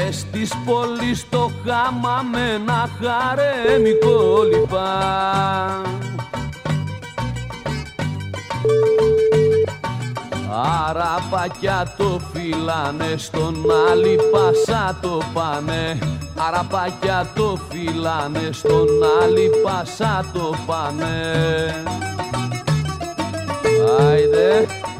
μες της πόλης το χάμα με ένα χαρέμι κόλυπα. Αραπάκια το φυλάνε, στον άλλη πάσα το πάνε. Αραπάκια το φυλάνε, στον άλλη πάσα το πάνε. Άιντε.